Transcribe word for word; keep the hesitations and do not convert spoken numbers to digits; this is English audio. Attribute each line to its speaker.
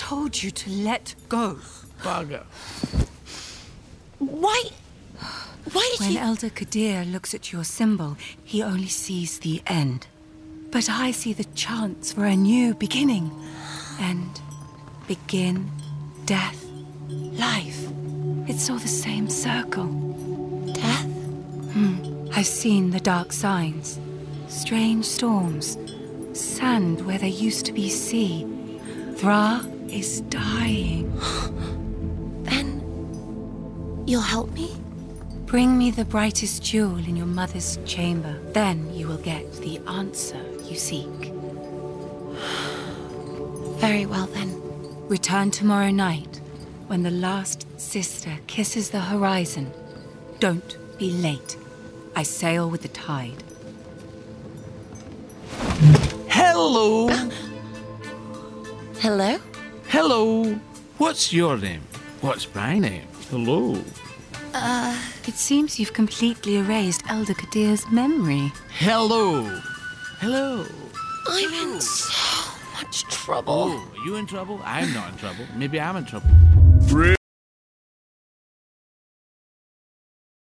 Speaker 1: told you to let go.
Speaker 2: Bugger.
Speaker 3: Why? Why did
Speaker 1: When
Speaker 3: you...
Speaker 1: Elder Kadir looks at your symbol, he only sees the end. But I see the chance for a new beginning. End, begin, death, life. It's all the same circle.
Speaker 3: Death?
Speaker 1: Hmm. I've seen the dark signs. Strange storms. Sand where there used to be sea. Thra is dying.
Speaker 3: Then... you'll help me?
Speaker 1: Bring me the brightest jewel in your mother's chamber. Then you will get the answer you seek.
Speaker 3: Very well, then.
Speaker 1: Return tomorrow night, when the last sister kisses the horizon. Don't be late. I sail with the tide.
Speaker 2: Hello!
Speaker 3: Hello?
Speaker 2: Hello! What's your name? What's my name? Hello.
Speaker 3: Uh...
Speaker 1: It seems you've completely erased Elder Kadir's memory.
Speaker 2: Hello! Hello!
Speaker 3: I'm in so much trouble.
Speaker 2: Oh, are you in trouble? I'm not in trouble. Maybe I'm in trouble.